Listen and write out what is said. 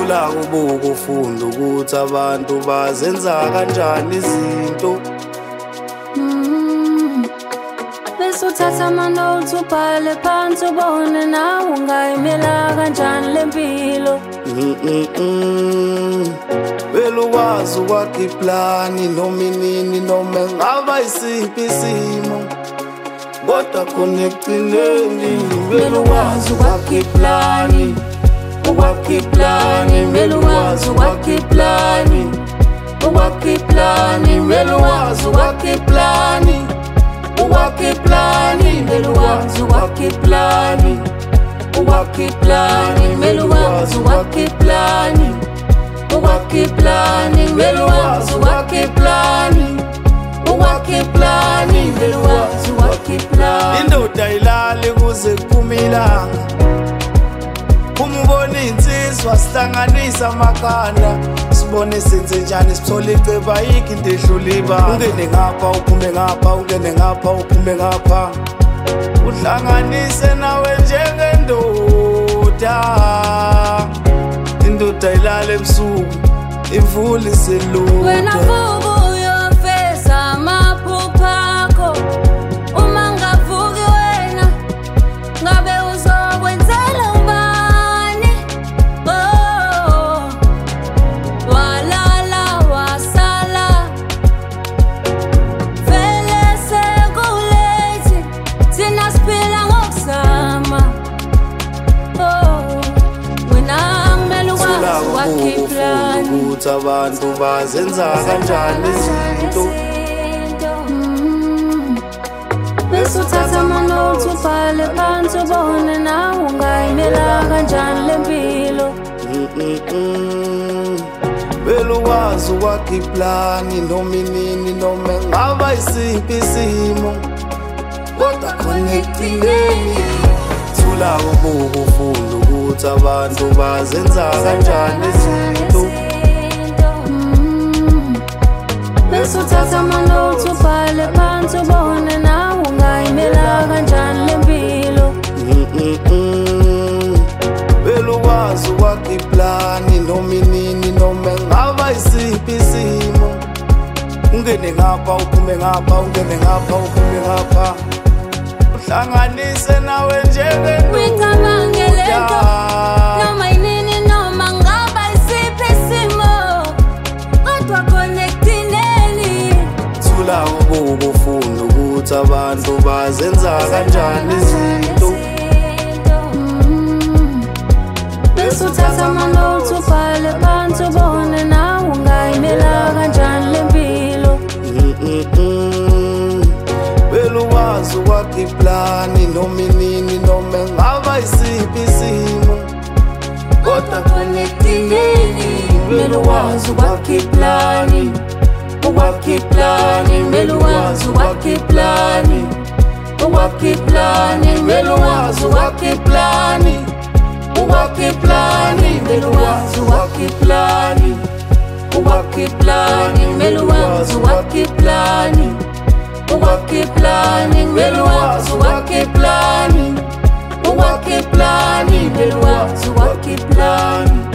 thula ubuka ufunda ukuthi abantu bazenza kanjani izinto. Bese uthatha ama-notes ubhale phansi ubone nawe ungayimela kanjani le mpilo. Vele ukwazi ukwakha iplani noma inini noma ngaba yisiphi isimo, kodwa khona ekugcineni vele ukwazi ukwakha iplani. Ukwakha iplani, vele ukwazi ukwakha iplani. Ukwakha iplani, vele ukwazi ukwakha iplani. Ukwakha iplani, vele ukwazi ukwakha iplani. Ukwakha iplani, vele ukwazi ukwakha iplani. Ukwakha iplani, vele ukwazi ukwakha iplani. Ukwakha iplani, vele ukwazi ukwakha iplani. Indoda ayilali kuze kuphume ilanga, uma ubona iy'nsizwa sihlanganisa amakhanda, sibone senze njani sithole icebo, ayikho into edlula ibanga. Ungene ngapha uphume ngapha, ungene ngapha uphume ngapha, uhlanganise nawe njengendoda. Indoda ayilala ebusuku imvula iselula. Wena vuka uyofeza amaphupha akho, uma ngavuki wena ngabe uzokwenzela ubani? Oh, walala wasala vele sekulethi thina siphila ngokuzama. Oh, wena kumele ukwazi ukwakha iplani ukuthi abantu bazenza kanjani izinto. Bese uthatha ama-notes ubhale phansi ubone nawe ungayimela kanjani le mpilo. Vele ukwazi ukwakha iplani noma inini noma ngaba yisiphi isimo, kodwa khona ekugcineni thula ubuka ufunda ukuthi abantu bazenza kanjani izinto. Bese uthatha ama-notes ubhale phansi ubone nawe ungayimela kanjani le mpilo. Vele ukwazi ukwakha iplani noma inini noma ngaba yisiphi isimo, ungene ngapha uphume ngapha, ungene ngapha uphume ngapha, uhlanganise nawe Uyicabangele lento njengendoda. noma inini noma ngaba yisiphi isimo, kodwa khona ekugcineni Thula ubuka ufunda ukuthi abantu bazenza kanjani izinto. Bese uthatha ama-notes ubhale phansi ubone nawe ungayimela kanjani le mpilo. Vele ukwazi ukwakha iplani noma inini noma ngaba yisiphi isimo, kodwa khona ekugcineni vele ukwazi ukwakha iplani. Ukwakha iplani, vele ukwazi ukwakha iplani. Ukwakha iplani, vele ukwazi ukwakha iplani. Ukwakha iplani, vele ukwazi ukwakha iplani. Ukwakha iplani, vele ukwazi ukwakha iplani. Ukwakha iplani, vele ukwazi ukwakha iplani. Ukwakha iplani, vele ukwazi ukwakha iplani.